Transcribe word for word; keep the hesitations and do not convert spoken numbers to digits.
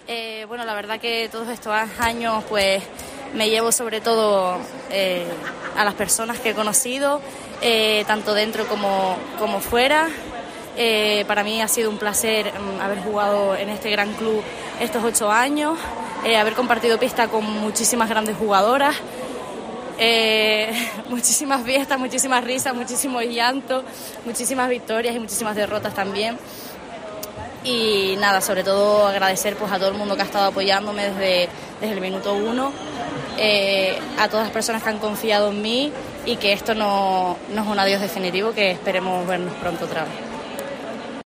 Eh, bueno, la verdad que todos estos años pues me llevo sobre todo eh, a las personas que he conocido, eh, tanto dentro como, como fuera. Eh, para mí ha sido un placer um, haber jugado en este gran club estos ocho años, eh, haber compartido pista con muchísimas grandes jugadoras, eh, muchísimas fiestas, muchísimas risas, muchísimos llantos, muchísimas victorias y muchísimas derrotas también. Y nada, sobre todo agradecer pues a todo el mundo que ha estado apoyándome desde, desde el minuto uno, eh, a todas las personas que han confiado en mí y que esto no, no es un adiós definitivo, que esperemos vernos pronto otra vez.